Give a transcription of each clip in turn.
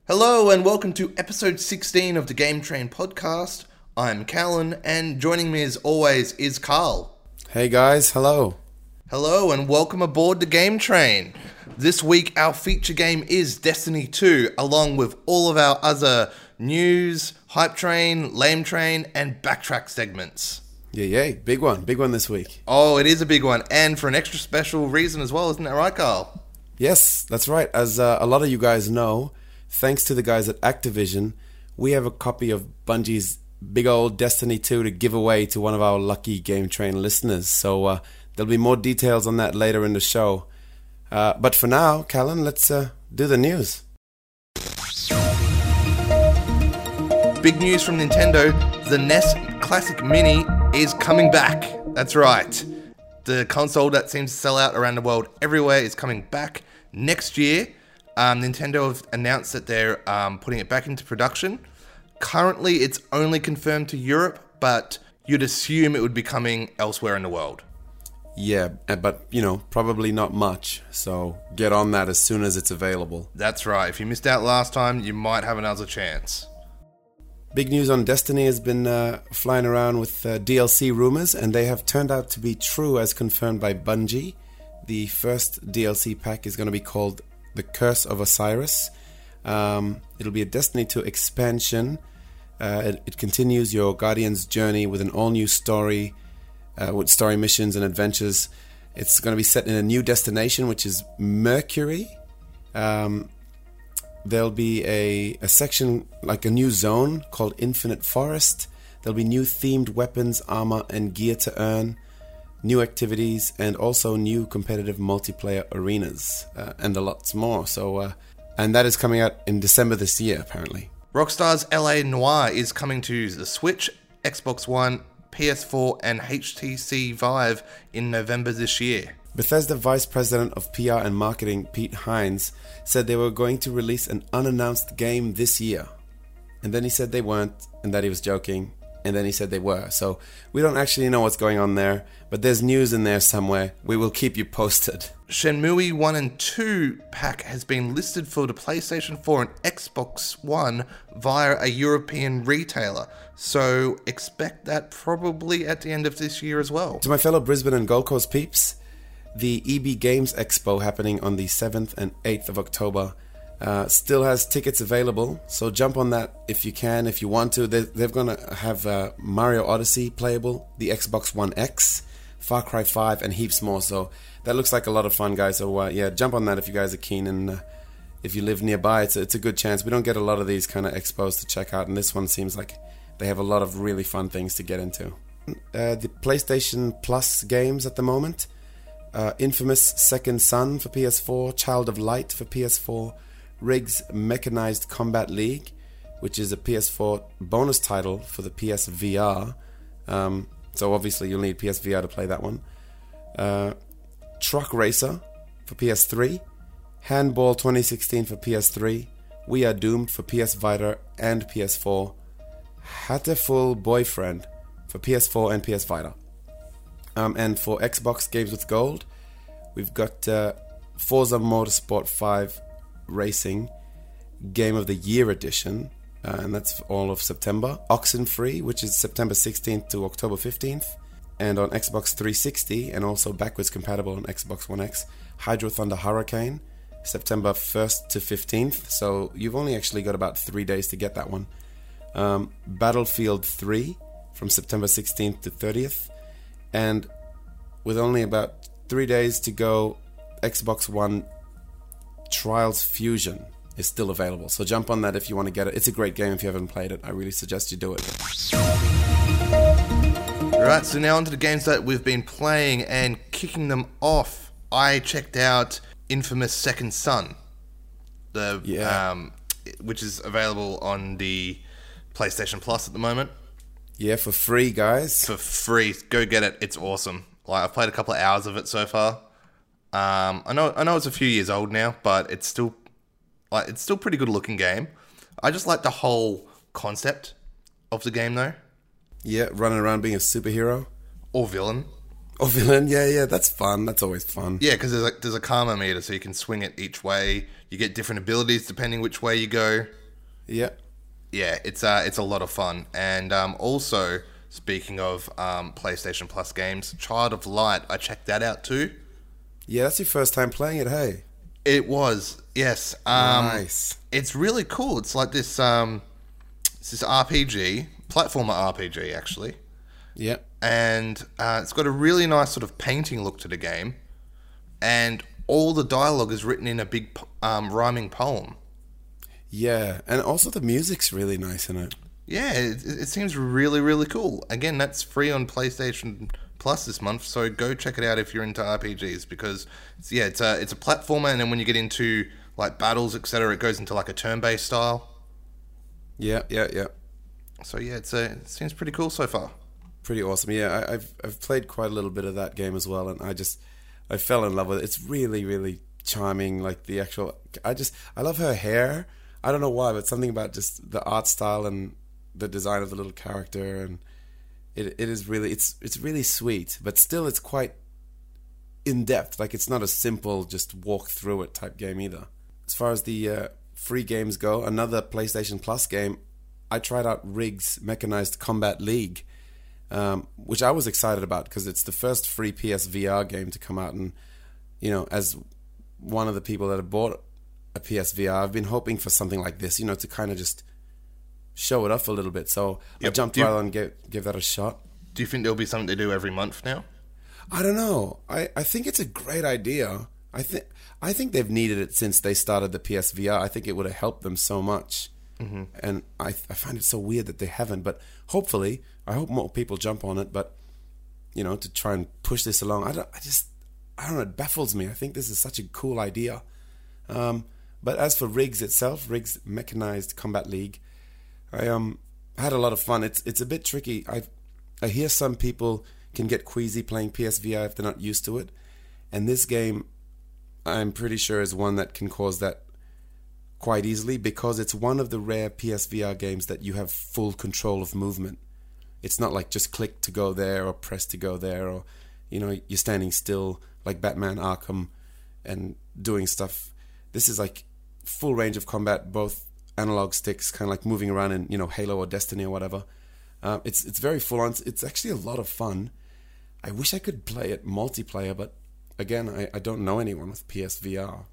Hello and welcome to episode 16 of the Game Train podcast. I'm Callan and joining me as always is Carl. Hey guys, hello. Hello and welcome aboard the Game Train. This week our feature game is Destiny 2 along with all of our other news, hype train, lame train and backtrack segments. Yay, big one this week. Oh, it is a big one and for an extra special reason as well, isn't that right, Carl? Yes, that's right. As a lot of you guys know, thanks to the guys at Activision, we have a copy of Bungie's big old Destiny 2 to give away to one of our lucky Game Train listeners. So there'll be more details on that later in the show. But for now, Callan, let's do the news. Big news from Nintendo, the NES Classic Mini is coming back. That's right. The console that seems to sell out around the world everywhere is coming back next year. Nintendo have announced that they're putting it back into production. Currently, it's only confirmed to Europe, but you'd assume it would be coming elsewhere in the world. Yeah, but, probably not much. So get on that as soon as it's available. That's right. If you missed out last time, you might have another chance. Big news on Destiny has been flying around with DLC rumors, and they have turned out to be true as confirmed by Bungie. The first DLC pack is going to be called The Curse of Osiris. It'll be a Destiny 2 expansion. It continues your Guardian's journey with an all-new story, with story missions and adventures. It's going to be set in a new destination, which is Mercury. There'll be a section, like a new zone, called Infinite Forest. There'll be new themed weapons, armor, and gear to earn, new activities, and also new competitive multiplayer arenas, and a lots more. So, and that is coming out in December this year, apparently. Rockstar's LA Noire is coming to the Switch, Xbox One, PS4, and HTC Vive in November this year. Bethesda Vice President of PR and Marketing Pete Hines said they were going to release an unannounced game this year. And then he said they weren't, and that he was joking. And then he said they were. So we don't actually know what's going on there, but there's news in there somewhere. We will keep you posted. Shenmue 1 and 2 pack has been listed for the PlayStation 4 and Xbox One via a European retailer. So expect that probably at the end of this year as well. To my fellow Brisbane and Gold Coast peeps, the EB Games Expo happening on the 7th and 8th of October still has tickets available, so jump on that if you can, if you want to. They're going to have Mario Odyssey playable, the Xbox One X, Far Cry 5, and heaps more, so that looks like a lot of fun, guys. So yeah, jump on that if you guys are keen, and if you live nearby, it's a good chance. We don't get a lot of these kind of expos to check out, and this one seems like they have a lot of really fun things to get into. The PlayStation Plus games at the moment, Infamous Second Son for PS4, Child of Light for PS4, Riggs Mechanized Combat League, which is a PS4 bonus title for the PSVR. So obviously you'll need PSVR to play that one. Truck Racer for PS3, Handball 2016 for PS3, We Are Doomed for PS Vita and PS4, Hateful Boyfriend for PS4 and PS Vita. And for Xbox Games with Gold, we've got Forza Motorsport 5 Racing Game of the Year Edition, and that's for all of September. Oxenfree, which is September 16th to October 15th, and on Xbox 360, and also backwards compatible on Xbox One X, Hydro Thunder Hurricane, September 1st to 15th, so you've only actually got about 3 days to get that one. Battlefield 3 from September 16th to 30th, and with only about 3 days to go, Xbox One Trials Fusion is still available. So jump on that if you want to get it. It's a great game if you haven't played it. I really suggest you do it. Alright, so now onto the games that we've been playing, and kicking them off, I checked out Infamous Second Son, which is available on the PlayStation Plus at the moment. Yeah, for free, guys. For free. Go get it. It's awesome. Like, I've played a couple of hours of it so far. I know it's a few years old now, but it's still pretty good looking game. I just like the whole concept of the game though. Yeah, running around being a superhero. Or villain. Oh, villain, yeah, that's fun. That's always fun. Yeah, because there's a karma meter, so you can swing it each way. You get different abilities depending which way you go. Yeah. Yeah, it's a lot of fun. And also, speaking of PlayStation Plus games, Child of Light, I checked that out too. Yeah, that's your first time playing it, hey? It was, yes. Nice. It's really cool. It's like this RPG, platformer RPG, actually. Yeah. And it's got a really nice sort of painting look to the game. And all the dialogue is written in a big rhyming poem. Yeah, and also the music's really nice in it. Yeah, it seems really, really cool. Again, that's free on PlayStation Plus this month, so go check it out if you're into RPGs, because it's a platformer, and then when you get into like battles, etc., it goes into like a turn-based style. Yeah. So yeah, it seems pretty cool so far. Pretty awesome. Yeah, I've played quite a little bit of that game as well, and I fell in love with it. It's really, really charming. Like the actual, I love her hair. I don't know why, but something about just the art style and the design of the little character, and it is really, it's really sweet, but still it's quite in depth. Like it's not a simple just walk through it type game either. As far as the free games go, another PlayStation Plus game, I tried out Riggs Mechanized Combat League, which I was excited about because it's the first free PSVR game to come out, and as one of the people that have bought a PSVR, I've been hoping for something like this, to kind of just show it off a little bit. So I jumped right on and gave that a shot. Do you think there'll be something to do every month now? I don't know. I think it's a great idea. I think they've needed it since they started the PSVR. I think it would have helped them so much. Mm-hmm. And I find it so weird that they haven't. But hopefully, I hope more people jump on it. But to try and push this along, I don't know. It baffles me. I think this is such a cool idea. But as for Riggs itself, Riggs Mechanized Combat League, I had a lot of fun. It's a bit tricky. I hear some people can get queasy playing PSVR if they're not used to it, and this game, I'm pretty sure, is one that can cause that quite easily, because it's one of the rare PSVR games that you have full control of movement. It's not like just click to go there or press to go there, or you're standing still like Batman Arkham and doing stuff. This is like full range of combat, both analog sticks, kind of like moving around in Halo or Destiny or whatever. It's very full on. It's actually a lot of fun. I wish I could play it multiplayer, but again, I don't know anyone with PSVR.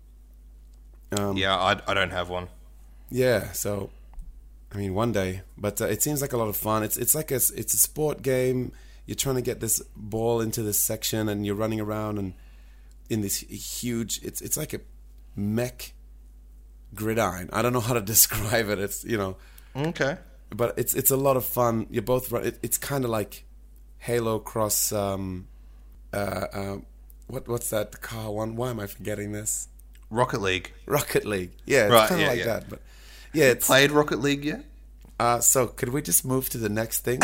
Yeah, I don't have one. Yeah, so I mean one day, but it seems like a lot of fun. It's like it's a sport game. You're trying to get this ball into this section, and you're running around and in this huge. It's like a mech gridiron. I don't know how to describe it. It's okay, but it's a lot of fun. You both run. It's kind of like Halo cross. What's that car one? Why am I forgetting this? Rocket League. Rocket League. Yeah, it's right, kind of like that. But yeah, it's played Rocket League yet? So could we just move to the next thing?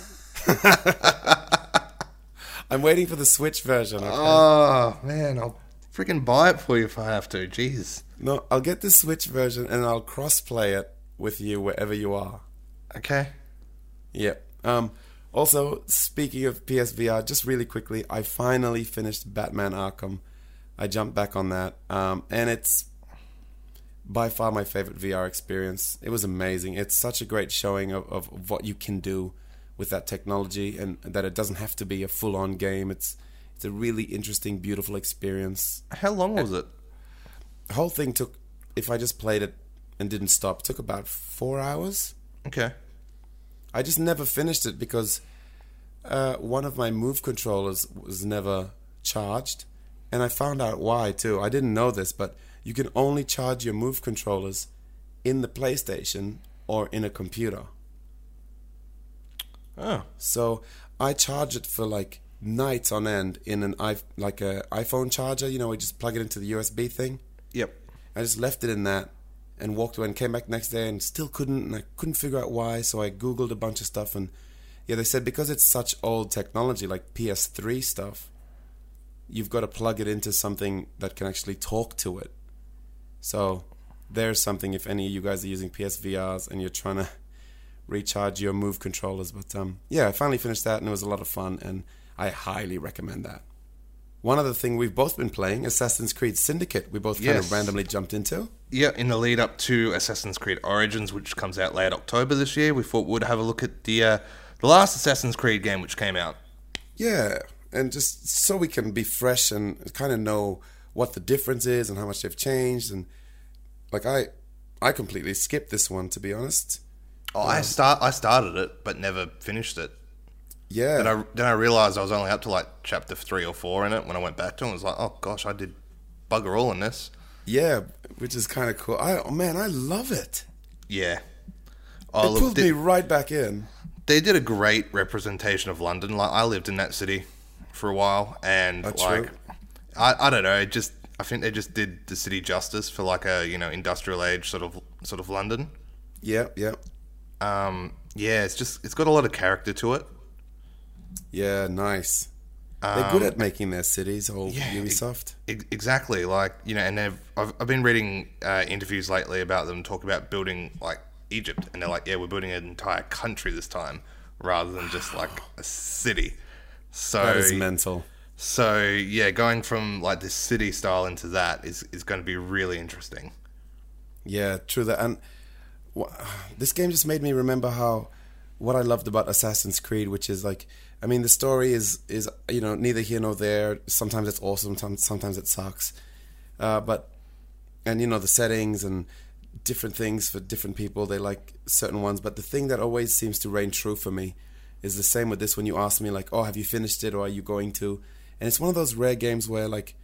I'm waiting for the Switch version. Okay? Oh man, I'll freaking buy it for you if I have to. Jeez. No, I'll get the Switch version and I'll cross-play it with you wherever you are. Okay. Yeah. Also, speaking of PSVR, just really quickly, I finally finished Batman Arkham. I jumped back on that, and it's by far my favorite VR experience. It was amazing. It's such a great showing of what you can do with that technology, and that it doesn't have to be a full-on game. It's a really interesting, beautiful experience. How long was it? The whole thing took, if I just played it and didn't stop, took about 4 hours. Okay. I just never finished it because one of my Move controllers was never charged, and I found out why too. I didn't know this, but you can only charge your Move controllers in the PlayStation or in a computer. Oh. So I charge it for like nights on end in an iPhone charger. We just plug it into the USB thing. Yep. I just left it in that and walked away and came back next day and still couldn't figure out why. So I Googled a bunch of stuff, and yeah, they said because it's such old technology, like PS3 stuff, you've got to plug it into something that can actually talk to it. So there's something if any of you guys are using PSVRs and you're trying to recharge your Move controllers. But yeah, I finally finished that and it was a lot of fun, and I highly recommend that. One other thing we've both been playing, Assassin's Creed Syndicate, we both kind of randomly jumped into. Yeah, in the lead up to Assassin's Creed Origins, which comes out late October this year, we thought we'd have a look at the last Assassin's Creed game which came out. Yeah, and just so we can be fresh and kind of know what the difference is and how much they've changed. And like I completely skipped this one, to be honest. Oh, I started it but never finished it. Yeah. Then I realised I was only up to like chapter 3 or 4 in it when I went back to it. I was like, oh gosh, I did bugger all in this. Yeah, which is kind of cool. I love it. Yeah. It pulled me right back in. They did a great representation of London. Like, I lived in that city for a while, and true. I don't know. I think they just did the city justice for like a industrial age sort of London. Yeah. Yeah, it's got a lot of character to it. Yeah, nice. They're good at making their cities, Ubisoft. Exactly, and I've been reading interviews lately about them talk about building like Egypt, and they're like, yeah, we're building an entire country this time rather than just like a city. So that is mental. So yeah, going from like this city style into that is going to be really interesting. Yeah, true that. And this game just made me remember what I loved about Assassin's Creed, which is like, I mean, the story is neither here nor there. Sometimes it's awesome, sometimes it sucks. But the settings and different things for different people, they like certain ones. But the thing that always seems to reign true for me is the same with this. When you ask me like, oh, have you finished it or are you going to? And it's one of those rare games where like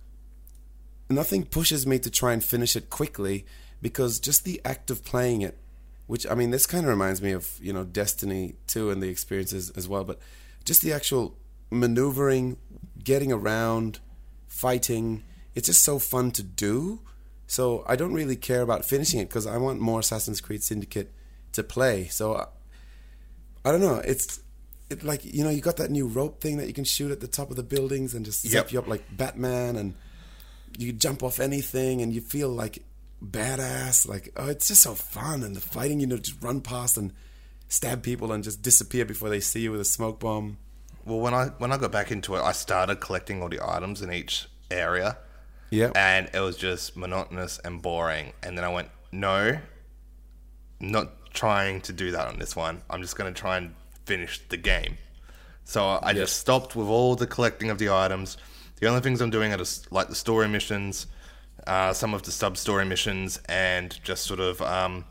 nothing pushes me to try and finish it quickly, because just the act of playing it, which, I mean, this kind of reminds me of, Destiny 2 and the experiences as well, but just the actual maneuvering, getting around, fighting, it's just so fun to do. So I don't really care about finishing it because I want more Assassin's Creed Syndicate to play. So I don't know, it's like, you got that new rope thing that you can shoot at the top of the buildings and just zip you up like Batman, and you jump off anything and you feel like badass. Like, oh, it's just so fun. And the fighting, just run past and stab people and just disappear before they see you with a smoke bomb. Well, when I got back into it, I started collecting all the items in each area. Yeah. And it was just monotonous and boring. And then I went, no, I'm not trying to do that on this one. I'm just going to try and finish the game. So I just stopped with all the collecting of the items. The only things I'm doing are just like the story missions, some of the sub-story missions, and just sort of,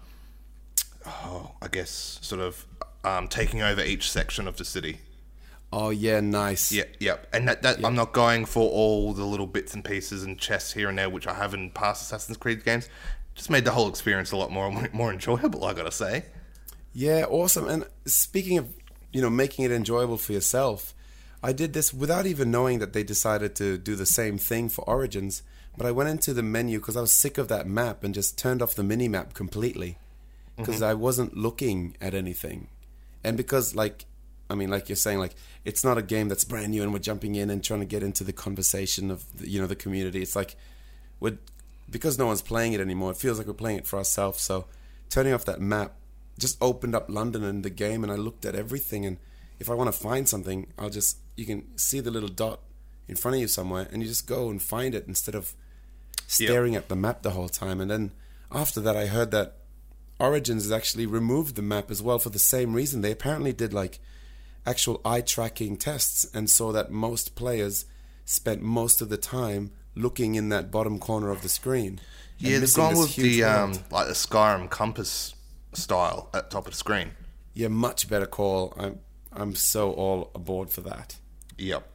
taking over each section of the city. Oh, yeah, nice. Yeah. And that I'm not going for all the little bits and pieces and chests here and there, which I have in past Assassin's Creed games. Just made the whole experience a lot more enjoyable, I gotta say. Yeah, awesome. And speaking of, making it enjoyable for yourself, I did this without even knowing that they decided to do the same thing for Origins. But I went into the menu because I was sick of that map and just turned off the mini-map completely because I wasn't looking at anything. And because, like you're saying, it's not a game that's brand new and we're jumping in and trying to get into the conversation of, the community. It's like, because no one's playing it anymore, it feels like we're playing it for ourselves. So turning off that map just opened up London in the game, and I looked at everything. And if I want to find something, you can see the little dot in front of you somewhere, and you just go and find it instead of staring at the map the whole time. And then after that, I heard that Origins has actually removed the map as well for the same reason. They apparently did actual eye tracking tests and saw that most players spent most of the time looking in that bottom corner of the screen. Yeah, they've gone with the like the Skyrim compass style at the top of the screen. Yeah, much better call. I'm so all aboard for that. Yep.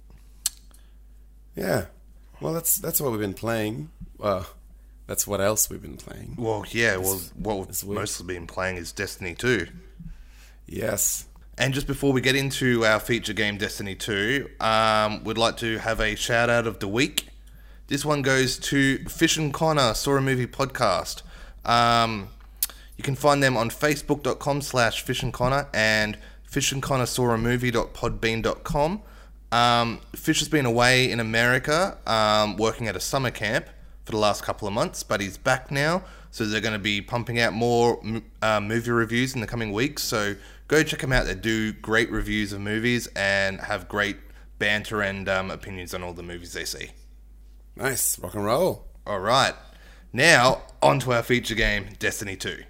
Yeah. Well, that's what we've been playing. That's what else we've been playing. Well, yeah. What we've mostly been playing is Destiny 2. Yes. And just before we get into our feature game, Destiny 2, we'd like to have a shout out of the week. This one goes to Fish and Connor, Saw a Movie Podcast. You can find them on facebook.com/fishandconnor and fishandconnorsawamovie.podbean.com. Fish has been away in America working at a summer camp for the last couple of months, but he's back now, so they're going to be pumping out more movie reviews in the coming weeks. So Go check them out. They do great reviews of movies and have great banter and opinions on all the movies they see. Nice. Rock and roll. All right. Now, on to our feature game, Destiny 2.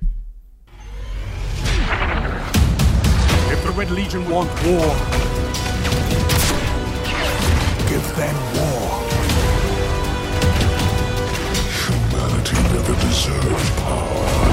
If the Red Legion want war, give them war. Humanity never deserved power.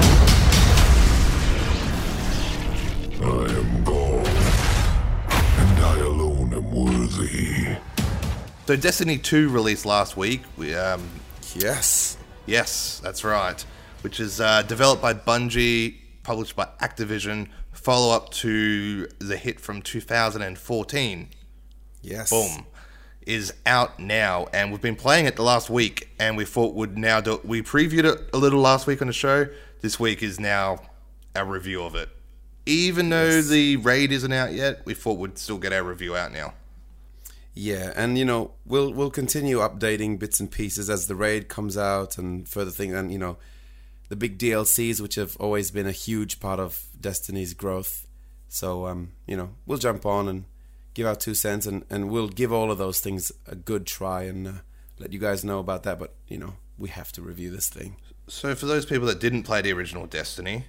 I am God, and I alone am worthy. So Destiny 2 released last week. Yes. Yes, that's right. Which is developed by Bungie, published by Activision, follow-up to the hit from 2014. Yes. Boom. Is out now, and we've been playing it the last week, and we thought we'd now do it. We previewed it a little last week on the show. This week is now our review of it. Even though the raid isn't out yet, we thought we'd still get our review out now. Yeah, and you know, we'll continue updating bits and pieces as the raid comes out and further things, and you know, the big DLCs, which have always been a huge part of Destiny's growth. So you know, we'll jump on and give our 2 cents, and we'll give all of those things a good try and let you guys know about that. But you know, we have to review this thing. So for those people that didn't play the original Destiny,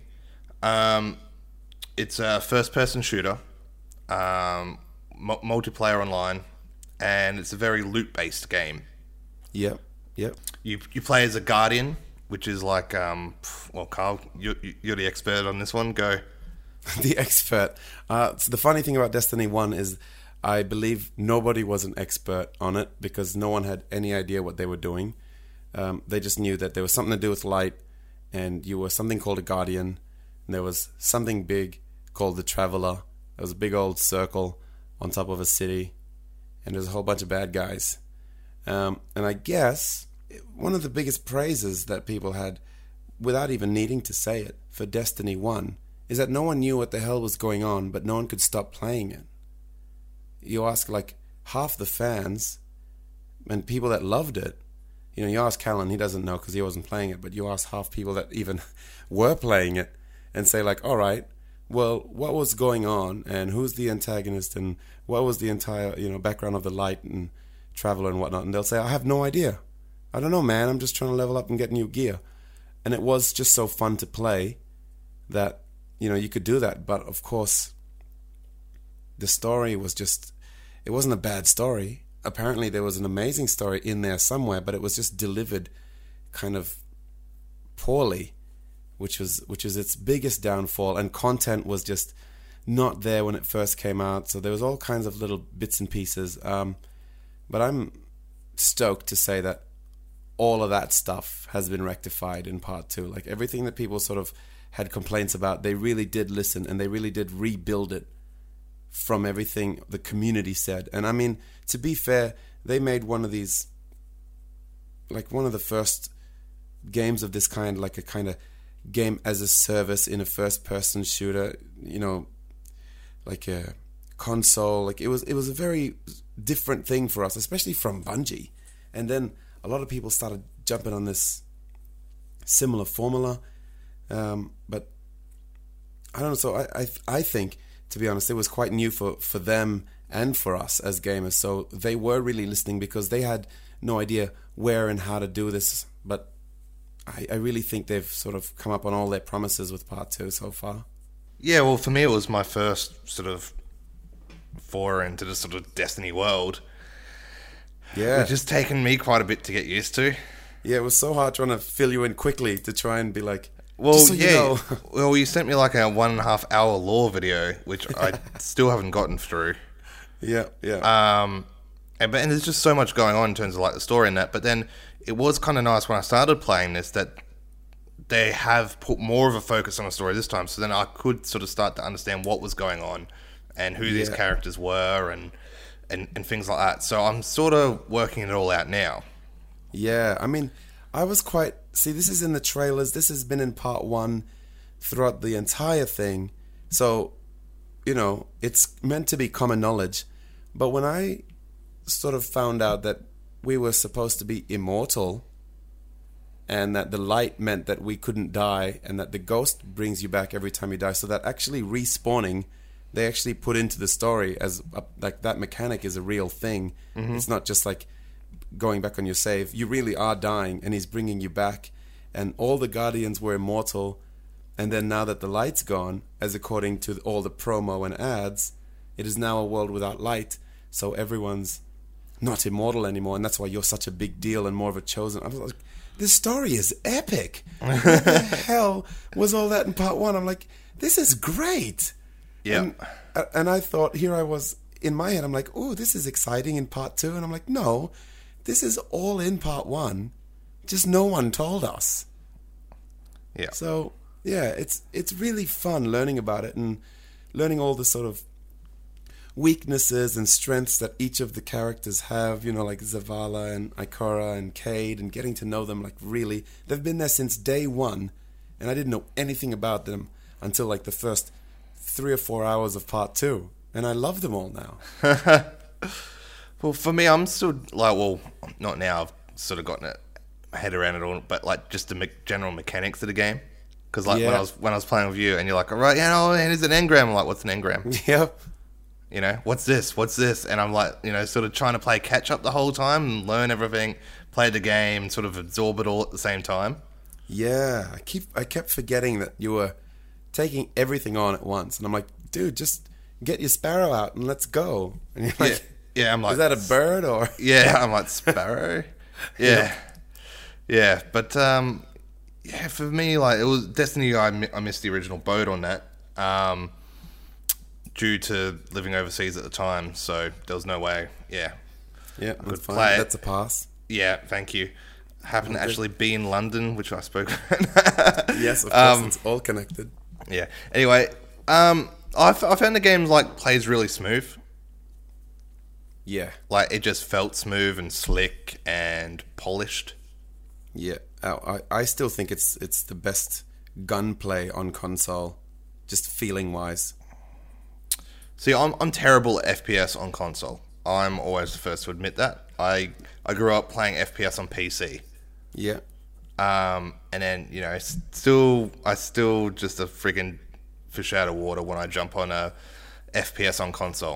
it's a first-person shooter, multiplayer online, and it's a very loot-based game. Yep. You play as a Guardian, which is like, well, Carl, you're the expert on this one. Go. The expert. So the funny thing about Destiny 1 is I believe nobody was an expert on it because no one had any idea what they were doing. They just knew that there was something to do with light, and you were something called a Guardian, and there was something big called the Traveler. There was a big old circle on top of a city, and there's a whole bunch of bad guys. And I guess one of the biggest praises that people had, without even needing to say it, for Destiny 1 is that no one knew what the hell was going on, but no one could stop playing it. You ask like half the fans and people that loved it, you know, you ask Callan, he doesn't know because he wasn't playing it, but you ask half people that even were playing it and say like, all right, well, what was going on and who's the antagonist and what was the entire, you know, background of the light and Traveler and whatnot, and they'll say, I have no idea. I don't know, man, I'm just trying to level up and get new gear. And it was just so fun to play that, you know, you could do that. But of course, the story was just, it wasn't a bad story. Apparently there was an amazing story in there somewhere, but it was just delivered kind of poorly, which was its biggest downfall. And content was just not there when it first came out. So there was all kinds of little bits and pieces. But I'm stoked to say that all of that stuff has been rectified in part 2. Like everything that people sort of had complaints about, they really did listen and they really did rebuild it from everything the community said. And I mean, to be fair, they made one of these, like one of the first games of this kind, like a kind of game as a service in a first person shooter, you know, like a console. Like it was a very different thing for us, especially from Bungie. And then a lot of people started jumping on this similar formula. But I don't know, so I think, to be honest, it was quite new for them and for us as gamers. So they were really listening because they had no idea where and how to do this. But I really think they've sort of come up on all their promises with part 2 so far. Yeah, well, for me, it was my first sort of foray into the sort of Destiny world. Yeah. Which has taken me quite a bit to get used to. Yeah, it was so hard trying to fill you in quickly to try and be like, well, just so yeah. you know. Well, you sent me like a 1.5 hour lore video, which I still haven't gotten through. Yeah. And there's just so much going on in terms of like the story and that. But then it was kind of nice when I started playing this that they have put more of a focus on the story this time. So then I could sort of start to understand what was going on and who these characters were and things like that. So I'm sort of working it all out now. Yeah, I mean, I was quite... See, this is in the trailers. This has been in part 1 throughout the entire thing. So, you know, it's meant to be common knowledge. But when I sort of found out that we were supposed to be immortal and that the light meant that we couldn't die and that the ghost brings you back every time you die, so that actually respawning they actually put into the story as like that mechanic is a real thing. It's not just like going back on your save. You really are dying, and he's bringing you back. And all the Guardians were immortal, and then now that the light's gone, as according to all the promo and ads, it is now a world without light, so everyone's not immortal anymore, and that's why you're such a big deal and more of a chosen. I was like, this story is epic. What the hell was all that in part 1? I'm like, this is great. Yeah. And I thought, here I was in my head, I'm like, oh, this is exciting in part 2. And I'm like, no, this is all in part 1. Just no one told us. Yeah. So, yeah, it's really fun learning about it and learning all the sort of weaknesses and strengths that each of the characters have, you know, like Zavala and Ikora and Cade, and getting to know them like really. They've been there since day 1, and I didn't know anything about them until like the first 3 or 4 hours of part 2, and I love them all now. Well, for me, I'm still like, well, not now. I've sort of gotten my head around it all, but like just the general mechanics of the game. Because like when I was playing with you, and you're like, all right, yeah, no, here's an engram. I'm like, what's an engram? Yep. You know, what's this? What's this? And I'm like, you know, sort of trying to play catch up the whole time and learn everything, play the game, and sort of absorb it all at the same time. Yeah, I kept forgetting that you were taking everything on at once, and I'm like, dude, just get your sparrow out and let's go. And you're like, yeah, I'm like, is that a bird or? Yeah, I'm like, sparrow. Yeah, but yeah, for me, like it was Destiny. I missed the original boat on that. Due to living overseas at the time, so there was no way. Yeah, that's fine. That's a pass. Yeah, thank you. Happened to actually be in London, which I spoke Yes, of course, it's all connected. Yeah. Anyway, I found the game like plays really smooth. Yeah, like it just felt smooth and slick and polished. Yeah, I still think it's the best gunplay on console, just feeling wise. See, I'm terrible at FPS on console. I'm always the first to admit that. I grew up playing FPS on PC. Yeah. And then, you know, I still just a freaking fish out of water when I jump on a FPS on console.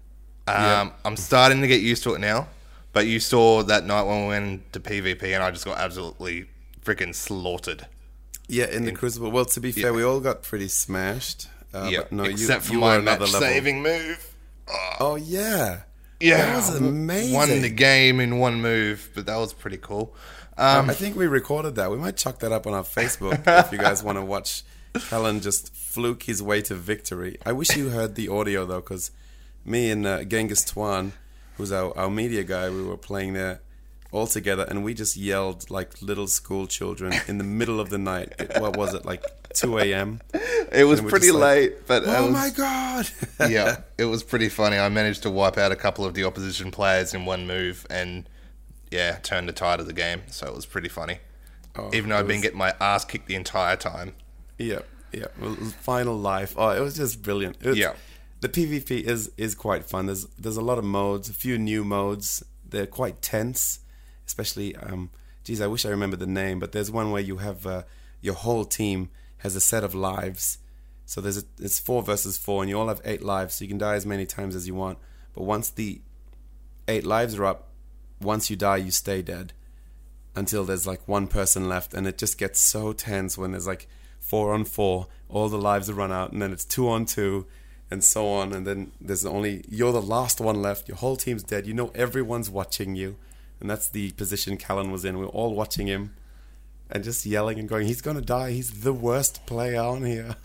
I'm starting to get used to it now. But you saw that night when we went into PvP and I just got absolutely freaking slaughtered. Yeah, in the Crucible. Well, to be fair, we all got pretty smashed. Yeah, no, except for my match-saving move. Oh, yeah. Yeah. That was amazing. Won the game in one move, but that was pretty cool. I think we recorded that. We might chuck that up on our Facebook if you guys want to watch Callan just fluke his way to victory. I wish you heard the audio, though, because me and Genghis Twan, who's our media guy, we were playing there all together, and we just yelled like little school children in the middle of the night. What was it, like 2 a.m.? It was pretty late, but oh my god! Yeah, it was pretty funny. I managed to wipe out a couple of the opposition players in one move, and yeah, turned the tide of the game. So it was pretty funny, even though I'd been getting my ass kicked the entire time. Yeah. Well, final life. Oh, it was just brilliant. The PvP is quite fun. There's a lot of modes, a few new modes. They're quite tense, especially. I wish I remembered the name, but there's one where you have your whole team has a set of lives. So it's 4 versus 4, and you all have 8 lives, so you can die as many times as you want. But once the 8 lives are up, once you die, you stay dead until there's like one person left, and it just gets so tense when there's like 4 on 4, all the lives are run out, and then it's 2 on 2. And so on, and then you're the last one left. Your whole team's dead. You know everyone's watching you, and that's the position Callan was in. We were all watching him, and just yelling and going, "He's gonna die. He's the worst player on here."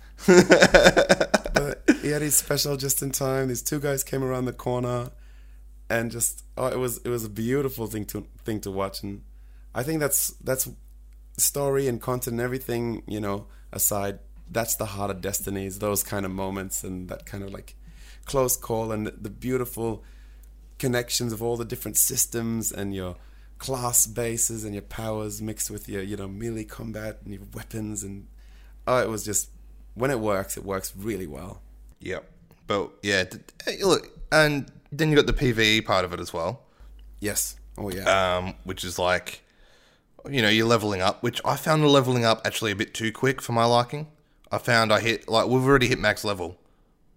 But he had his special just in time. These 2 guys came around the corner, and just it was a beautiful thing to watch. And I think that's story and content and everything, you know, aside. That's the heart of Destiny, is those kind of moments and that kind of like close call and the beautiful connections of all the different systems and your class bases and your powers mixed with your, you know, melee combat and your weapons. And it was just, when it works really well. Yep. But yeah, look, and then you got the PvE part of it as well. Yes. Oh yeah. Which is like, you know, you're leveling up, which I found the leveling up actually a bit too quick for my liking. I found we've already hit max level.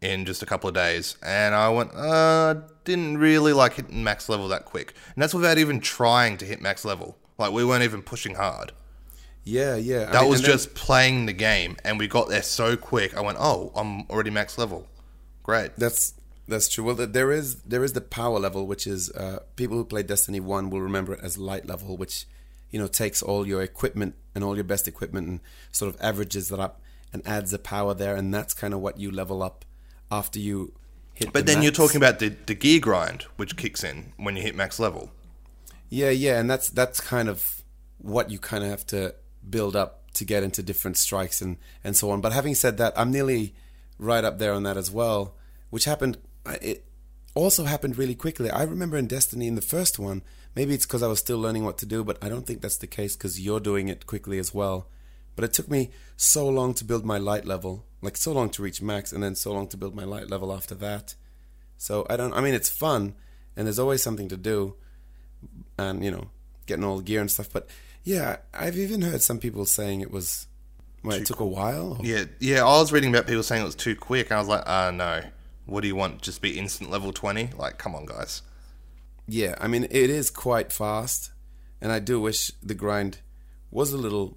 in just a couple of days, and I went, didn't really like hitting max level that quick. And that's without even trying to hit max level. Like, we weren't even pushing hard. Yeah. That was just playing the game, and we got there so quick. I went, oh, I'm already max level. Great. That's true. Well, there is the power level, which is people who play Destiny 1 will remember it as light level, which, you know, takes all your equipment and all your best equipment and sort of averages that up and adds the power there, and that's kind of what you level up after you hit. But then you're talking about the gear grind, which kicks in when you hit max level. Yeah, and that's kind of what you kind of have to build up to get into different strikes and so on. But having said that, I'm nearly right up there on that as well, which happened. It also happened really quickly. I remember in Destiny, in the first one, maybe it's because I was still learning what to do, but I don't think that's the case because you're doing it quickly as well. But it took me so long to build my light level, like so long to reach max, and then so long to build my light level after that. So I mean, it's fun, and there's always something to do, and, you know, getting all the gear and stuff. But yeah, I've even heard some people saying it took a while. Or? Yeah. I was reading about people saying it was too quick, and I was like, no. What do you want? Just be instant level 20? Like, come on, guys. Yeah, I mean, it is quite fast, and I do wish the grind was a little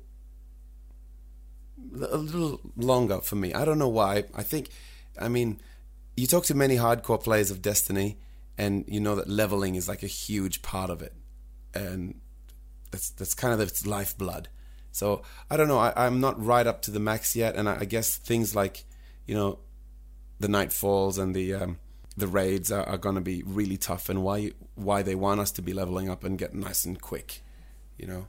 longer for me. I don't know why. I mean, you talk to many hardcore players of Destiny, and you know that leveling is like a huge part of it, and that's kind of its lifeblood. So I don't know. I'm not right up to the max yet, and I guess things like, you know, the Nightfalls and the raids are going to be really tough, and why they want us to be leveling up and get nice and quick, you know.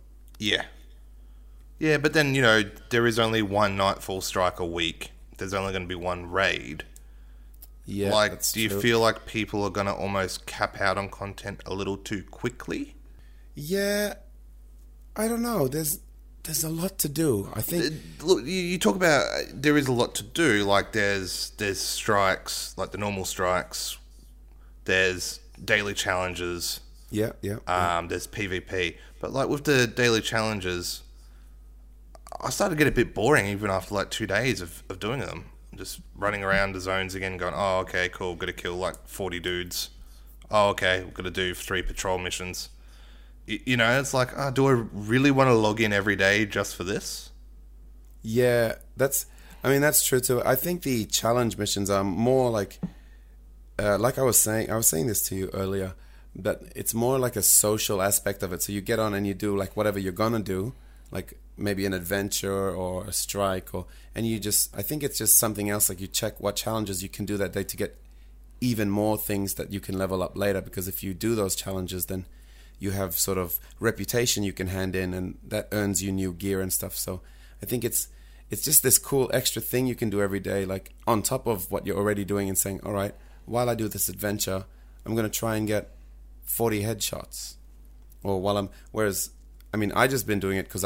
Yeah, but then, you know, there is only one Nightfall strike a week. There's only going to be one raid. Yeah, like, that's do you true. feel like people are going to almost cap out on content a little too quickly? Yeah, I don't know. There's a lot to do. I think. Look, you talk about there is a lot to do. Like, there's strikes, like the normal strikes. There's daily challenges. Yeah. There's PvP, but like with the daily challenges, I started to get a bit boring even after like 2 days of doing them. Just running around the zones again, going, oh, okay, cool, got to kill like 40 dudes. Oh, okay, we've got to do 3 patrol missions. You know, it's like, do I really want to log in every day just for this? Yeah, that's true too. I think the challenge missions are more like I was saying this to you earlier, that it's more like a social aspect of it. So you get on and you do like whatever you're gonna do, like maybe an adventure or a strike, and I think it's just something else. Like, you check what challenges you can do that day to get even more things that you can level up later. Because if you do those challenges, then you have sort of reputation you can hand in, and that earns you new gear and stuff. So I think it's just this cool extra thing you can do every day, like on top of what you're already doing, and saying, all right, while I do this adventure, I'm going to try and get 40 headshots. Or whereas, I mean, I just been doing it because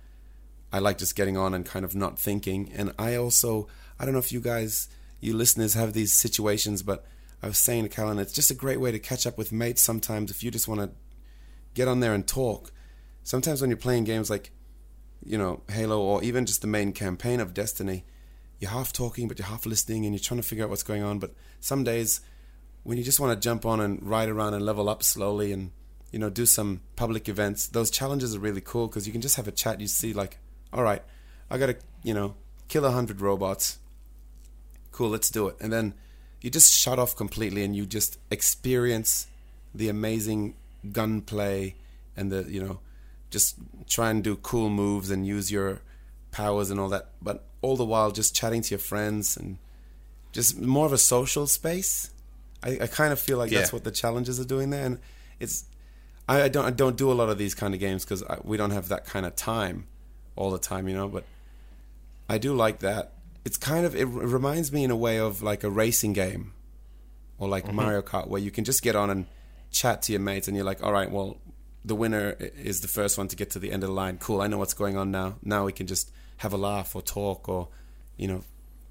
I like just getting on and kind of not thinking. And I don't know if you listeners have these situations, but I was saying to Callan, it's just a great way to catch up with mates sometimes if you just want to get on there and talk. Sometimes when you're playing games like, you know, Halo, or even just the main campaign of Destiny, you're half talking but you're half listening, and you're trying to figure out what's going on. But some days when you just want to jump on and ride around and level up slowly and, you know, do some public events, those challenges are really cool because you can just have a chat. You see, like, all right, I gotta, you know, kill 100 robots. Cool, let's do it. And then you just shut off completely and you just experience the amazing gunplay and the, you know, just try and do cool moves and use your powers and all that, but all the while just chatting to your friends and just more of a social space. I kind of feel like that's what the challenges are doing there, and it's I don't do a lot of these kind of games because we don't have that kind of time all the time, you know. But I do like that. It's kind of, it reminds me in a way of like a racing game or like Mario Kart, where you can just get on and chat to your mates, and you're like, all right, well, the winner is the first one to get to the end of the line. Cool, I know what's going on now. Now we can just have a laugh or talk or, you know,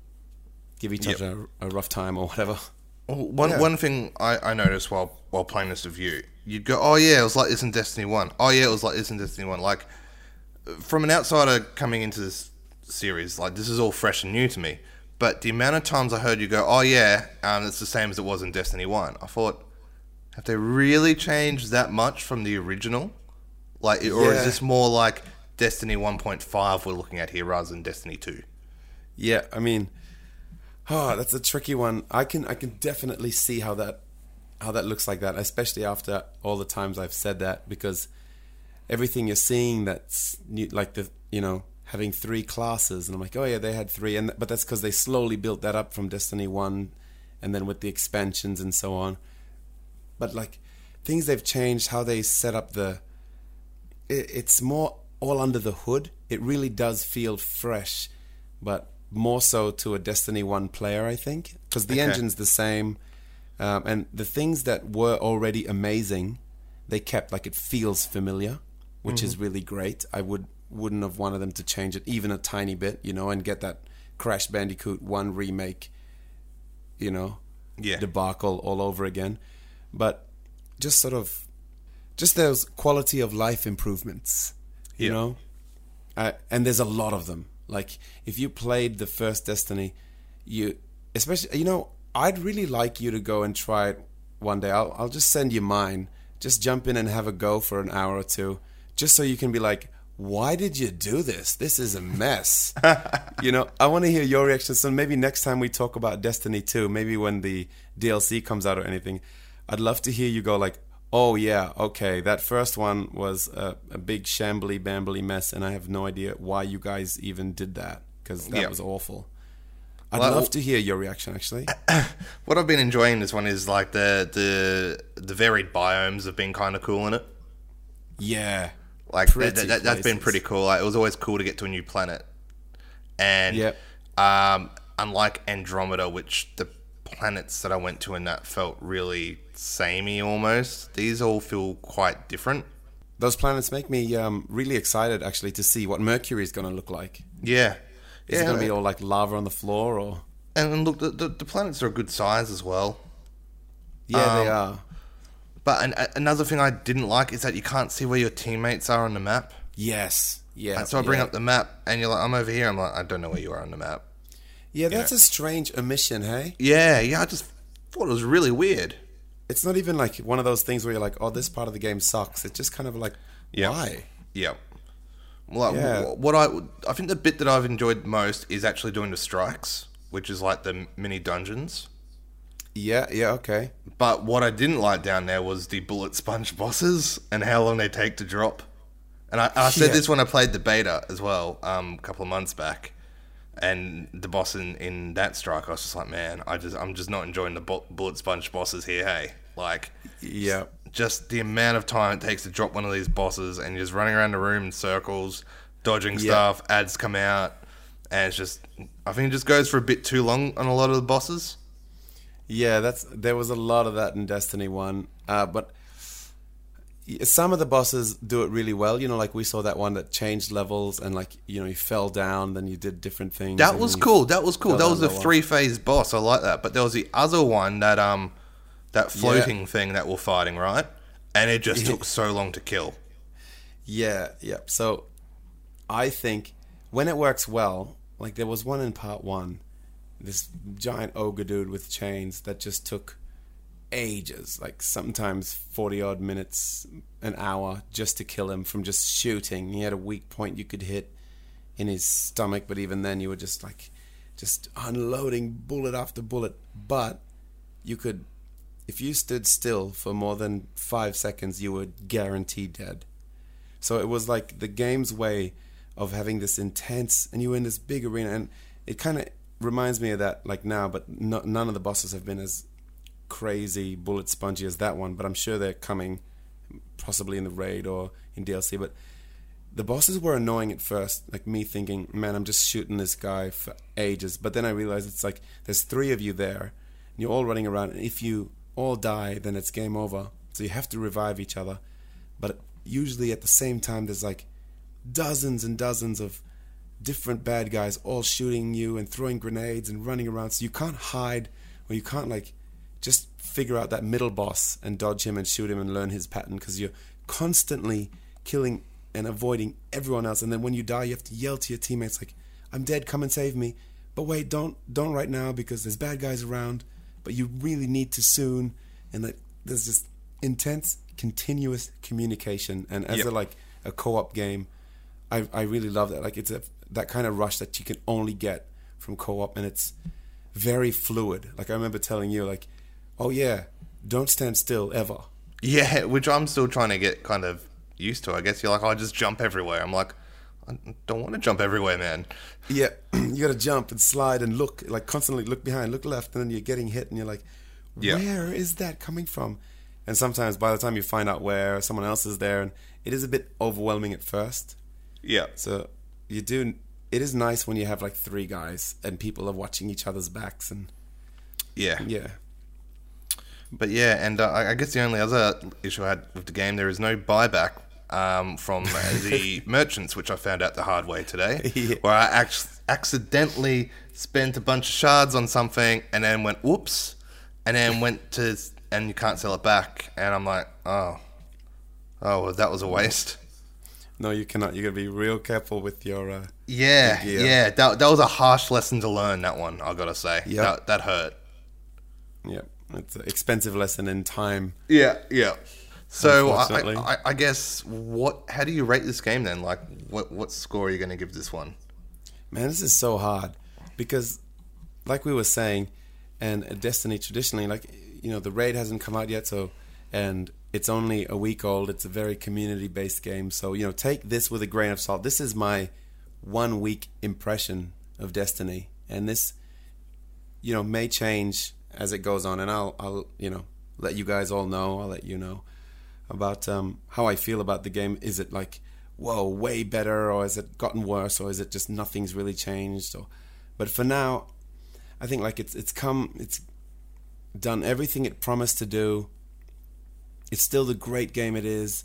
give each other a rough time or whatever. Well, one thing I noticed while playing this with you, you'd go, oh yeah, it was like this in Destiny 1. Oh yeah, it was like this in Destiny 1. Like, from an outsider coming into this series, like, this is all fresh and new to me. but the amount of times I heard you go, "Oh yeah, it's the same as it was in Destiny 1." I thought, have they really changed that much from the original? Like, or is this more like Destiny 1.5 we're looking at here rather than Destiny 2? Yeah, I mean, that's a tricky one. I can definitely see how that looks like that, especially after all the times I've said that, because everything you're seeing that's new, like having 3 classes, and I'm like, oh yeah, they had 3, but that's because they slowly built that up from Destiny 1, and then with the expansions and so on. But like things they've changed, how they set up it's more all under the hood. It really does feel fresh, but more so to a Destiny 1 player, I think, because the engine's the same, and the things that were already amazing, they kept. Like, it feels familiar, which is really great. I wouldn't have wanted them to change it even a tiny bit, and get that Crash Bandicoot 1 remake, debacle all over again. But just those quality of life improvements, you know, and there's a lot of them. Like, if you played the first Destiny, I'd really like you to go and try it one day. I'll just send you mine. Just jump in and have a go for an hour or two, just so you can be like, why did you do this? This is a mess. I want to hear your reaction. So maybe next time we talk about Destiny 2, maybe when the DLC comes out or anything, I'd love to hear you go like, oh yeah, okay, that first one was a big shambly-bambly mess, and I have no idea why you guys even did that, because that was awful. I'd love to hear your reaction, actually. What I've been enjoying this one is like the varied biomes have been kind of cool in it. Yeah. Like, that's been pretty cool. Like, it was always cool to get to a new planet. And unlike Andromeda, which the planets that I went to in that felt really samey almost, these all feel quite different. Those planets make me really excited, actually, to see what Mercury is going to look like. Yeah. Is it going to be all like lava on the floor? Or? And look, the planets are a good size as well. Yeah, they are. But another thing I didn't like is that you can't see where your teammates are on the map. Yes. Yeah. So I bring up the map, and you're like, I'm over here. I'm like, I don't know where you are on the map. Yeah, that's a strange omission, hey? Yeah, I just thought it was really weird. It's not even like one of those things where you're like, oh, this part of the game sucks. It's just kind of like, why? Yeah. What I think the bit that I've enjoyed most is actually doing the strikes, which is like the mini dungeons. Yeah, okay. But what I didn't like down there was the bullet sponge bosses and how long they take to drop. And I said this when I played the beta as well, a couple of months back. And the boss in that strike, I was just like, man, I'm just not enjoying the bullet sponge bosses here, hey? Like, just the amount of time it takes to drop one of these bosses, and you're just running around the room in circles, dodging stuff, ads come out, and it's just, I think it just goes for a bit too long on a lot of the bosses. Yeah, there was a lot of that in Destiny 1, but some of the bosses do it really well. Like we saw that one that changed levels, and like, you fell down, then you did different things. That was cool. That was the 3-phase boss. I like that. But there was the other one that floating thing that we're fighting, right? And it just took so long to kill. Yeah. So I think when it works well, like there was one in part 1, this giant ogre dude with chains that just took ages, like sometimes 40 odd minutes, an hour, just to kill him from just shooting. He had a weak point you could hit in his stomach, but even then you were just unloading bullet after bullet. But you could, if you stood still for more than 5 seconds, you were guaranteed dead. So it was like the game's way of having this intense, and you were in this big arena, and it kind of reminds me of that like now, but none of the bosses have been as crazy bullet spongy as that one, but I'm sure they're coming possibly in the raid or in DLC. But the bosses were annoying at first, like me thinking, man, I'm just shooting this guy for ages. But then I realized it's like there's 3 of you there, and you're all running around, and if you all die, then it's game over. So you have to revive each other. But usually at the same time, there's like dozens and dozens of different bad guys all shooting you and throwing grenades and running around. So you can't hide, or you can't like just figure out that middle boss and dodge him and shoot him and learn his pattern, because you're constantly killing and avoiding everyone else. And then when you die, you have to yell to your teammates like, I'm dead, come and save me. but wait, don't right now because there's bad guys around, but you really need to soon. And like there's just intense, continuous communication. And as a co-op game, I really love that. Like it's that kind of rush that you can only get from co-op, and it's very fluid. Like I remember telling you, like, oh yeah, don't stand still ever. Yeah, which I'm still trying to get kind of used to. I guess you're like, I just jump everywhere. I'm like, I don't want to jump everywhere, man. Yeah, you got to jump and slide and look, like constantly look behind, look left, and then you're getting hit, and you're like, where is that coming from? And sometimes by the time you find out where, someone else is there, and it is a bit overwhelming at first. Yeah. So it is nice when you have like 3 guys and people are watching each other's backs, and yeah. But and I guess the only other issue I had with the game, there is no buyback from the merchants, which I found out the hard way today, where I accidentally spent a bunch of shards on something and then went whoops, and then and you can't sell it back, and I'm like, oh, well, that was a waste. No, you cannot. You got to be real careful with your gear. That was a harsh lesson to learn, that one, I gotta say. Yep. That hurt. Yeah, it's an expensive lesson in time. Yeah. So I guess how do you rate this game then? Like what score are you going to give this one? Man, this is so hard because, like we were saying, and Destiny traditionally, like the raid hasn't come out yet, and it's only a week old. It's a very community-based game, so take this with a grain of salt. This is my 1 week impression of Destiny, and this may change as it goes on, and I'll let you guys all know. I'll let you know about how I feel about the game. Is it like, whoa, way better, or has it gotten worse, or is it just nothing's really changed? But for now, I think like it's done everything it promised to do. It's still the great game it is.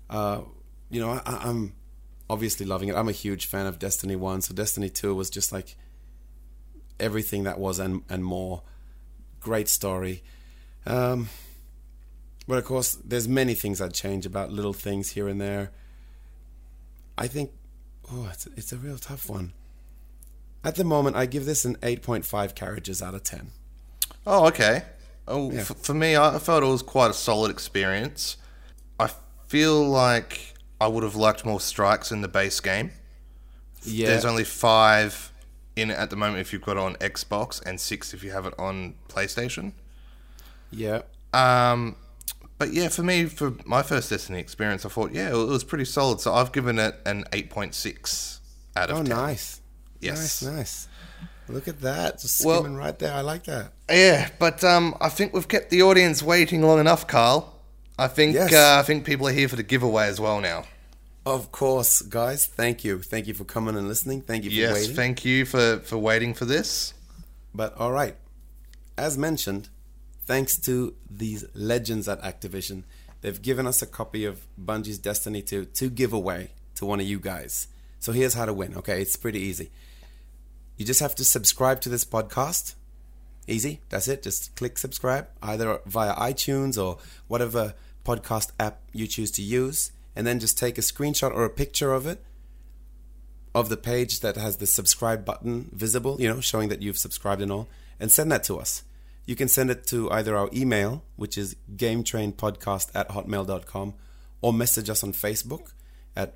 I'm obviously loving it. I'm a huge fan of Destiny 1, so Destiny 2 was just like everything that was and more. Great story. But of course, there's many things I'd change about little things here and there. I think, it's a real tough one. At the moment, I give this an 8.5 carriages out of 10. Oh, okay. Oh, yeah. For me, I felt it was quite a solid experience. I feel like I would have liked more strikes in the base game. Yeah. There's only 5 in it at the moment if you've got it on Xbox, and 6 if you have it on PlayStation. Yeah. But yeah, for me, for my first Destiny experience, I thought, it was pretty solid. So I've given it an 8.6 out of 10. Oh, nice. Yes. Nice. Look at that. Just skimming right there. I like that. Yeah, but I think we've kept the audience waiting long enough, Carl. I think people are here for the giveaway as well now. Of course, guys. Thank you. Thank you for coming and listening. Thank you for waiting. Yes, thank you for waiting for this. But all right. As mentioned, thanks to these legends at Activision, they've given us a copy of Bungie's Destiny 2 to give away to one of you guys. So here's how to win, okay? It's pretty easy. You just have to subscribe to this podcast. Easy, that's it. Just click subscribe, either via iTunes or whatever podcast app you choose to use, and then just take a screenshot or a picture of it, of the page that has the subscribe button visible, showing that you've subscribed and all, and send that to us. You can send it to either our email, which is gametrainpodcast@hotmail.com, or message us on Facebook at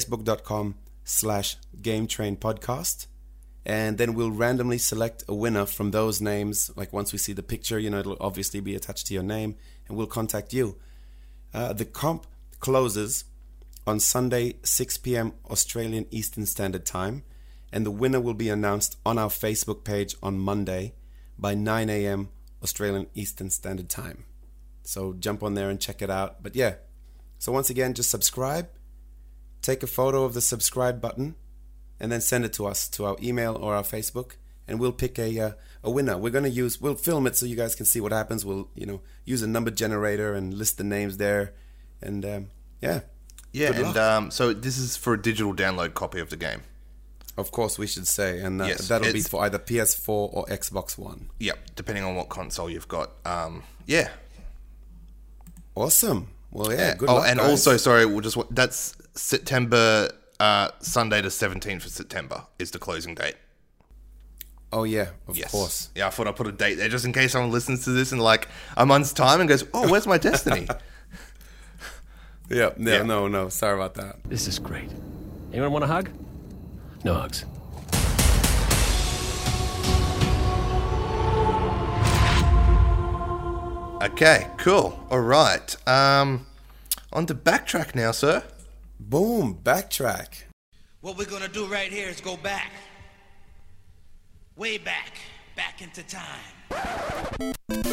facebook.com/gametrainpodcast. And then we'll randomly select a winner from those names. Like once we see the picture, it'll obviously be attached to your name, and we'll contact you. The comp closes on Sunday, 6 p.m. Australian Eastern Standard Time, and the winner will be announced on our Facebook page on Monday by 9 a.m. Australian Eastern Standard Time. So jump on there and check it out. But yeah, so once again, just subscribe, take a photo of the subscribe button, and then send it to us, to our email or our Facebook, and we'll pick a winner. We'll film it so you guys can see what happens. We'll, use a number generator and list the names there, and yeah. Yeah, and so this is for a digital download copy of the game. Of course, we should say, and yes, that'll be for either PS4 or Xbox One. Yep, depending on what console you've got. Yeah. Awesome. Well, yeah. Good luck, and guys. also, sorry, that's September. Sunday the 17th of September is the closing date. Oh, yeah, of Yes. course. Yeah, I thought I'd put a date there just in case someone listens to this in like a month's time and goes, oh, where's my Destiny? Yeah, Yeah. no, sorry about that. This is great. Anyone want a hug? No hugs. Okay, cool. All right. On to Backtrack now, sir. Boom, backtrack. What we're gonna do right here is go back. Way back. Back into time.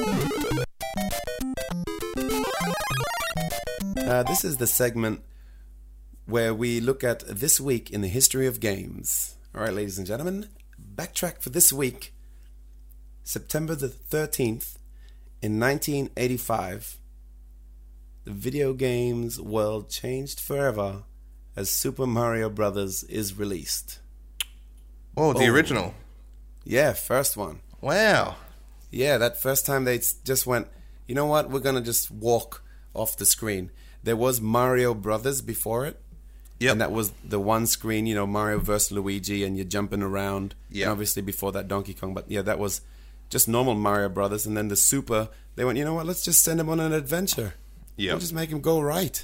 This is the segment where we look at this week in the history of games. All right, ladies and gentlemen, backtrack for this week, September the 13th, in 1985. The video games world changed forever as Super Mario Brothers is released. Oh, the original. Yeah, first one. Wow. Yeah, that first time they just went, you know what, we're going to just walk off the screen. There was Mario Brothers before it. Yep. And that was the one screen, Mario versus Luigi, and you're jumping around. Yeah. And obviously before that, Donkey Kong. But yeah, that was just normal Mario Brothers. And then the Super, they went, you know what, let's just send him on an adventure. Yep. We'll just make him go right.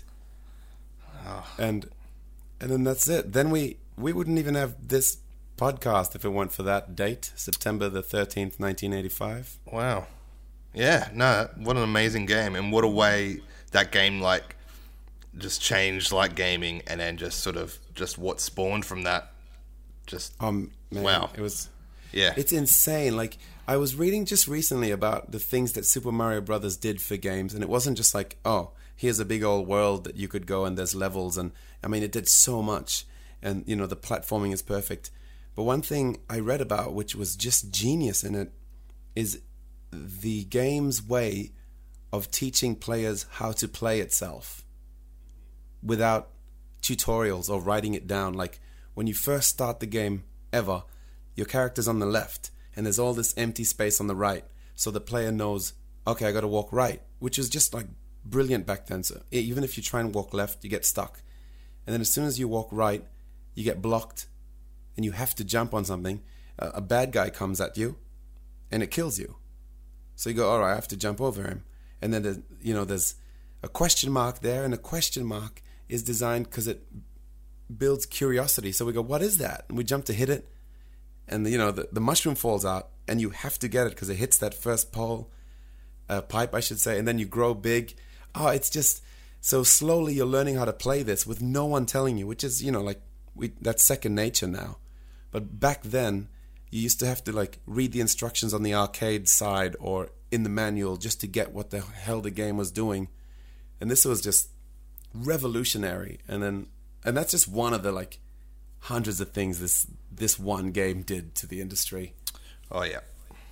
And then that's it. Then we wouldn't even have this podcast if it weren't for that date, September the 13th, 1985. Wow. Yeah, no, what an amazing game. And what a way that game, like, just changed, like, gaming. And then just sort of, just what spawned from that. Just, Man, wow. It was... Yeah. It's insane. Like, I was reading just recently about the things that Super Mario Brothers did for games, and it wasn't just like, oh, here's a big old world that you could go and there's levels, and I mean, it did so much, and the platforming is perfect. But one thing I read about, which was just genius in it, is the game's way of teaching players how to play itself without tutorials or writing it down. Like, when you first start the game ever, your character's on the left, and there's all this empty space on the right, so the player knows, okay, I gotta walk right, which is just like brilliant back then. So even if you try and walk left, you get stuck. And then as soon as you walk right, you get blocked, and you have to jump on something. A bad guy comes at you, and it kills you. So you go, all right, I have to jump over him. And then there's a question mark there, and a question mark is designed because it builds curiosity. So we go, what is that? And we jump to hit it, and the mushroom falls out, and you have to get it because it hits that first pipe, I should say, and then you grow big. Oh, it's just so slowly you're learning how to play this with no one telling you, which is that's second nature now. But back then, you used to have to read the instructions on the arcade side or in the manual just to get what the hell the game was doing, and this was just revolutionary. And that's just one of the hundreds of things this one game did to the industry. Oh, yeah.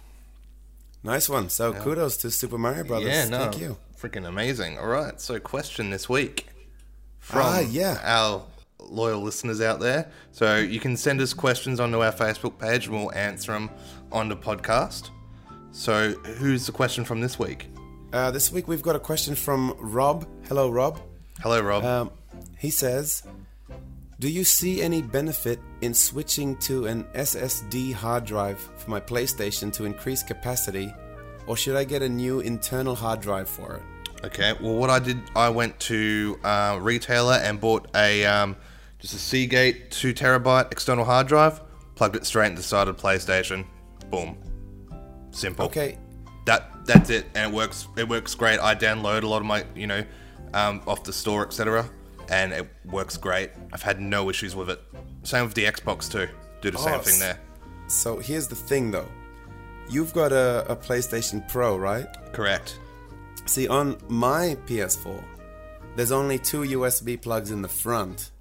Nice one. So kudos to Super Mario Brothers. Yeah, no. Thank you. Freaking amazing. All right. So, question this week from our loyal listeners out there. So, you can send us questions onto our Facebook page and we'll answer them on the podcast. So, who's the question from this week? This week we've got a question from Rob. Hello, Rob. Hello, Rob. He says, do you see any benefit in switching to an SSD hard drive for my PlayStation to increase capacity, or should I get a new internal hard drive for it? Okay, well, what I did, I went to a retailer and bought a just a Seagate 2 terabyte external hard drive, plugged it straight into the side of the PlayStation. Boom. Simple. Okay. That's it, and it works great. I download a lot of my, off the store, etc., and it works great. I've had no issues with it. Same with the Xbox too. Do the same thing there. So here's the thing though. You've got a PlayStation Pro, right? Correct. See, on my PS4, there's only 2 USB plugs in the front.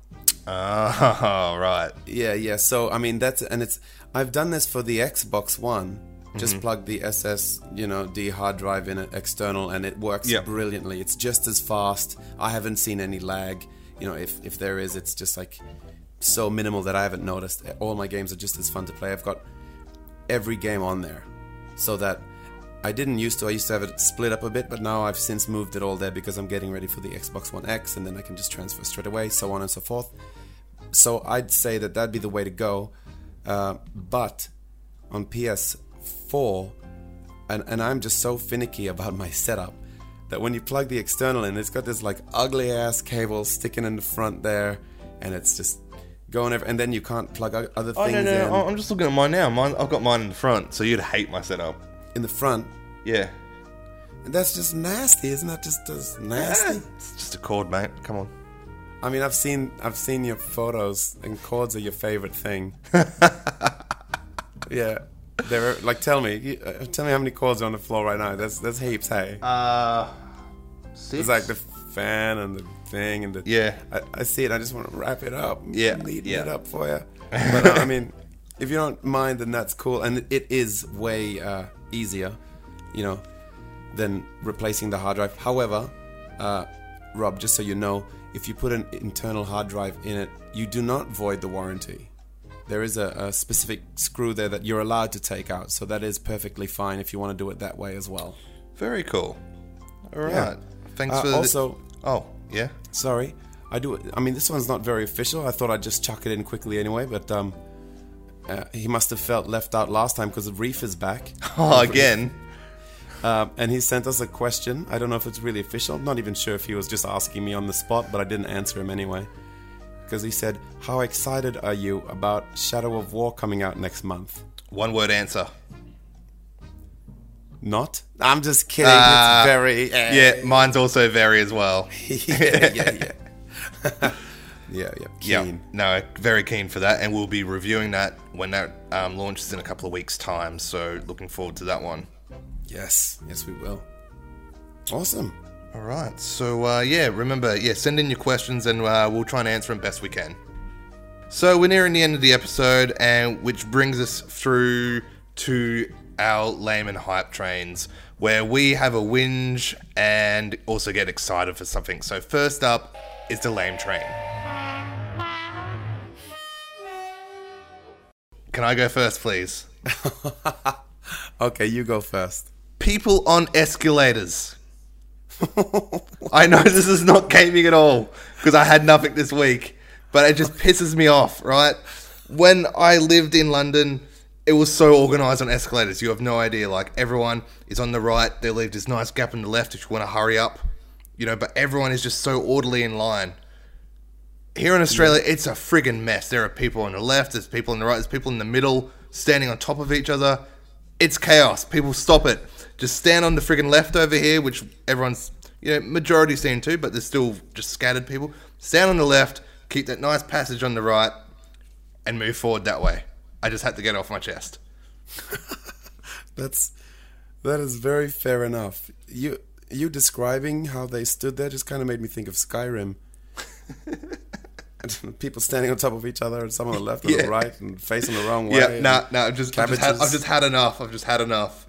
Oh, right. Yeah. So, I mean, I've done this for the Xbox One. Just plug the SSD hard drive in an external, and it works brilliantly. It's just as fast. I haven't seen any lag. If there is, it's just so minimal that I haven't noticed. All my games are just as fun to play. I've got every game on there, so that I used to have it split up a bit, but now I've since moved it all there because I'm getting ready for the Xbox One X, and then I can just transfer straight away, so on and so forth. So I'd say that'd be the way to go. But on PS4, and I'm just so finicky about my setup that when you plug the external in, it's got this like ugly ass cable sticking in the front there, and it's just going and then you can't plug other things in. I'm just looking at mine now. I've got mine in the front, so you'd hate my setup. In the front? Yeah. And that's just nasty, isn't that just nasty? It's just a cord, mate. Come on. I mean, I've seen your photos, and cords are your favorite thing. Yeah. They're like, tell me how many cords are on the floor right now. There's heaps, hey. 6. It's like the fan and the thing and the... Yeah. I see it, I just want to wrap it up. Yeah. Neaten Yeah. it up for you. But I mean, if you don't mind, then that's cool. And it is way easier, than replacing the hard drive. However, Rob, just so you know, if you put an internal hard drive in it, you do not void the warranty. There is a specific screw there that you're allowed to take out, so that is perfectly fine if you want to do it that way as well. Very cool. All right. Yeah. Thanks for also... Oh, yeah? Sorry. I mean, this one's not very official. I thought I'd just chuck it in quickly anyway, but he must have felt left out last time because Reef is back. Oh, again? And he sent us a question. I don't know if it's really official. I'm not even sure if he was just asking me on the spot, but I didn't answer him anyway. Because he said, how excited are you about Shadow of War coming out next month? One word answer. Not? I'm just kidding. It's very... Yeah, mine's also very as well. yeah. Keen. Yeah, no, very keen for that. And we'll be reviewing that when that launches in a couple of weeks' time. So looking forward to that one. Yes, we will. Awesome. All right. So, remember, send in your questions and we'll try and answer them best we can. So, we're nearing the end of the episode, and which brings us through to our lame and hype trains, where we have a whinge and also get excited for something. So, first up is the lame train. Can I go first, please? Okay, you go first. People on escalators. I know this is not gaming at all, because I had nothing this week, but it just pisses me off, right? When I lived in London, it was so organised on escalators. You have no idea. Like, everyone is on the right. They leave this nice gap in the left if you want to hurry up. But everyone is just so orderly in line. Here in Australia, it's a friggin' mess. There are people on the left, there's people on the right, there's people in the middle, standing on top of each other. It's chaos. People stop it. Just stand on the friggin' left over here, which everyone's, majority seem to, but there's still just scattered people. Stand on the left, keep that nice passage on the right, and move forward that way. I just had to get it off my chest. That is very fair enough. You describing how they stood there just kind of made me think of Skyrim. People standing on top of each other, and some on the left and the right, and facing the wrong way. Yeah, I've just had enough. I've just had enough.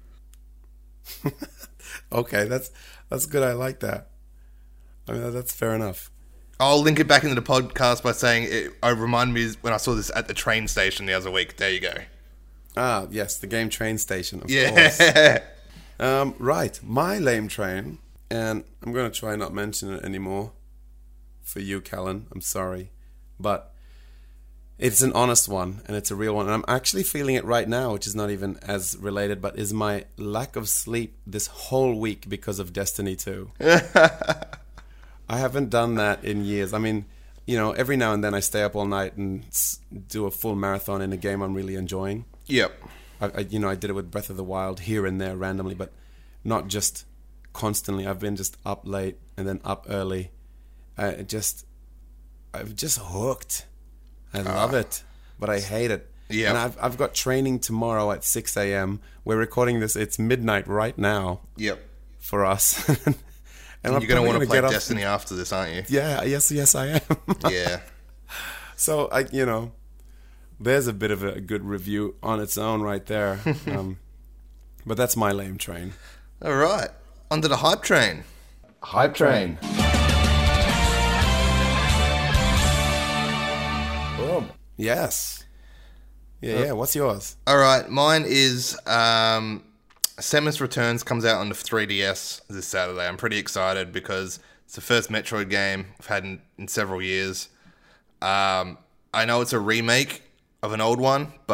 Okay, that's good. I like that. I mean, that's fair enough. I'll link it back into the podcast by saying it reminded me when I saw this at the train station the other week. There you go. Ah, yes, the game train station, of course. Right, my lame train, and I'm going to try not mention it anymore for you, Callan. I'm sorry. But it's an honest one, and it's a real one. And I'm actually feeling it right now, which is not even as related, but is my lack of sleep this whole week because of Destiny 2. I haven't done that in years. I mean, every now and then I stay up all night and do a full marathon in a game I'm really enjoying. Yep. I did it with Breath of the Wild here and there randomly, but not just constantly. I've been just up late and then up early. I've just hooked. I love it, but I hate it. Yeah. And I've got training tomorrow at 6 a.m. We're recording this. It's midnight right now. Yep. For us. And you're going to want to play Destiny after this, aren't you? Yeah. Yes, I am. Yeah. So there's a bit of a good review on its own right there. But that's my lame train. All right. Onto the hype train. Hype train. Boom. Yes. Yeah. What's yours? All right. Mine is Samus Returns comes out on the 3DS this Saturday. I'm pretty excited because it's the first Metroid game I've had in several years. I know it's a remake of an old one, but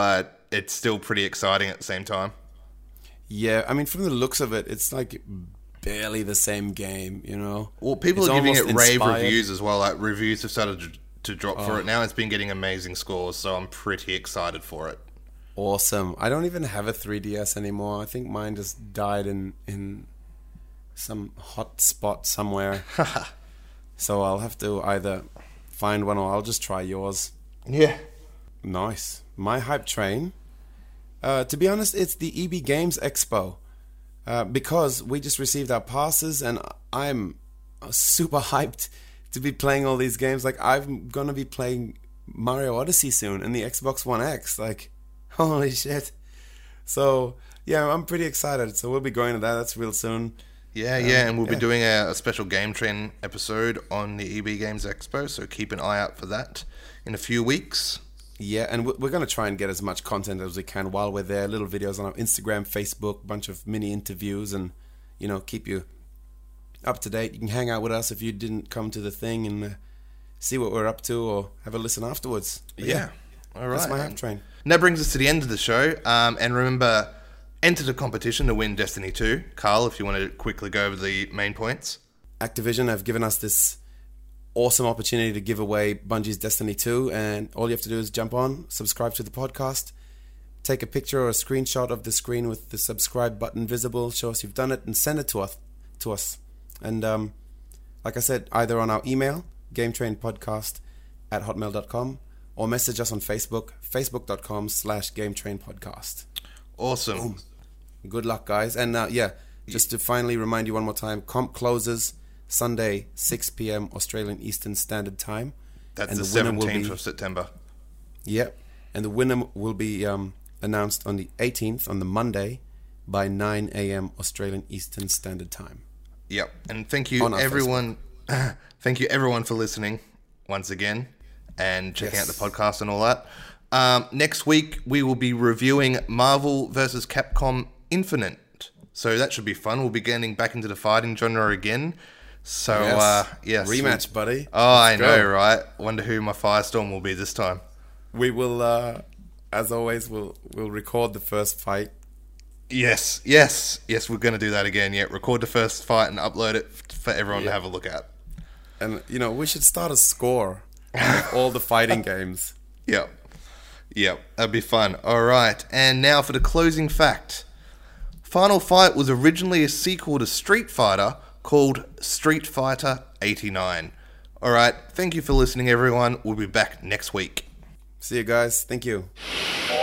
it's still pretty exciting at the same time. Yeah, I mean, from the looks of it, it's like barely the same game, you know? Well, people It's are giving it almost rave inspired. reviews as well. Like, reviews have started to drop for it now. It's been getting amazing scores, so I'm pretty excited for it. Awesome. I don't even have a 3DS anymore. I think mine just died in some hot spot somewhere. So I'll have to either find one or I'll just try yours. Yeah. Nice. My hype train. To be honest, it's the EB Games Expo. Because we just received our passes and I'm super hyped to be playing all these games. Like, I'm going to be playing Mario Odyssey soon and the Xbox One X. Like, holy shit. So, yeah, I'm pretty excited. So we'll be going to that. That's real soon. Yeah, and we'll be doing a special Game Train episode on the EB Games Expo, so keep an eye out for that in a few weeks. Yeah, and we're going to try and get as much content as we can while we're there. Little videos on our Instagram, Facebook, bunch of mini interviews, and, you know, keep you up to date. You can hang out with us if you didn't come to the thing and see what we're up to or have a listen afterwards. But Yeah. All right. That's my hype train. And that brings us to the end of the show. And remember, enter the competition to win Destiny 2. Carl, if you want to quickly go over the main points. Activision have given us this awesome opportunity to give away Bungie's Destiny 2, and all you have to do is jump on, subscribe to the podcast, take a picture or a screenshot of the screen with the subscribe button visible, show us you've done it, and send it to us. And like I said, either on our email, gametrainpodcast@hotmail.com, or message us on Facebook, facebook.com/gametrainpodcast. Awesome. Good luck, guys. And just to finally remind you one more time, comp closes Sunday, 6 p.m. Australian Eastern Standard Time. That's and the winner will 17th be- of September. Yep. And the winner will be announced on the 18th, on the Monday, by 9 a.m. Australian Eastern Standard Time. Yep. And thank you, On our everyone. Thank you, everyone, for listening once again and checking out the podcast and all that. Next week, we will be reviewing Marvel vs. Capcom Infinite. So that should be fun. We'll be getting back into the fighting genre again. So, yes. Rematch, buddy. Oh, I Let's know, go. right? Wonder who my Firestorm will be this time. We will, as always, we'll record the first fight. Yes, we're going to do that again. Yeah, record the first fight and upload it for everyone to have a look at. And, you know, we should start a score of all the fighting games. Yep, that'd be fun. All right, and now for the closing fact. Final Fight was originally a sequel to Street Fighter called Street Fighter 89. All right, thank you for listening, everyone. We'll be back next week. See you guys. Thank you.